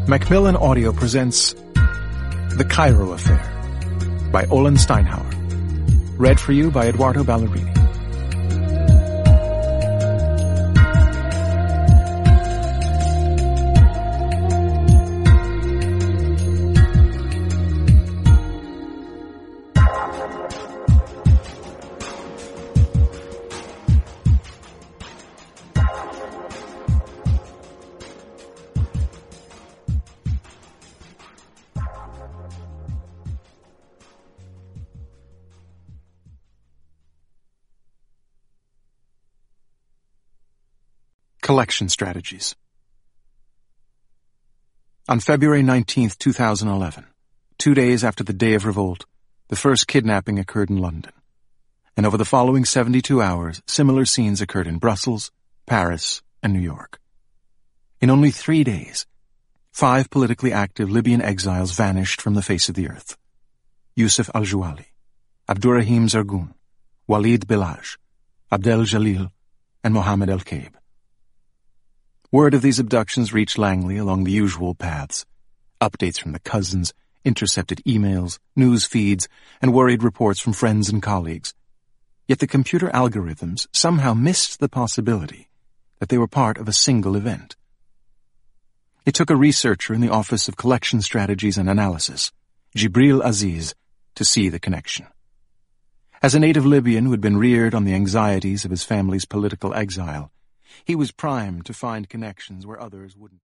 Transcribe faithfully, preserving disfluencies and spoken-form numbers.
Macmillan Audio presents The Cairo Affair by Olin Steinhauer. Read for you by Eduardo Ballerini. Collection Strategies. On February nineteenth, two thousand eleven, two days after the day of revolt, the first kidnapping occurred in London. And over the following seventy-two hours, similar scenes occurred in Brussels, Paris, and New York. In only three days, five politically active Libyan exiles vanished from the face of the earth. Yusuf al-Juali, Abdurrahim Zargoon, Walid Belaj, Abdel Jalil, and Mohammed el-Kaib. Word of these abductions reached Langley along the usual paths. Updates from the cousins, intercepted emails, news feeds, and worried reports from friends and colleagues. Yet the computer algorithms somehow missed the possibility that they were part of a single event. It took a researcher in the Office of Collection Strategies and Analysis, Jibril Aziz, to see the connection. As a native Libyan who had been reared on the anxieties of his family's political exile, he was primed to find connections where others wouldn't.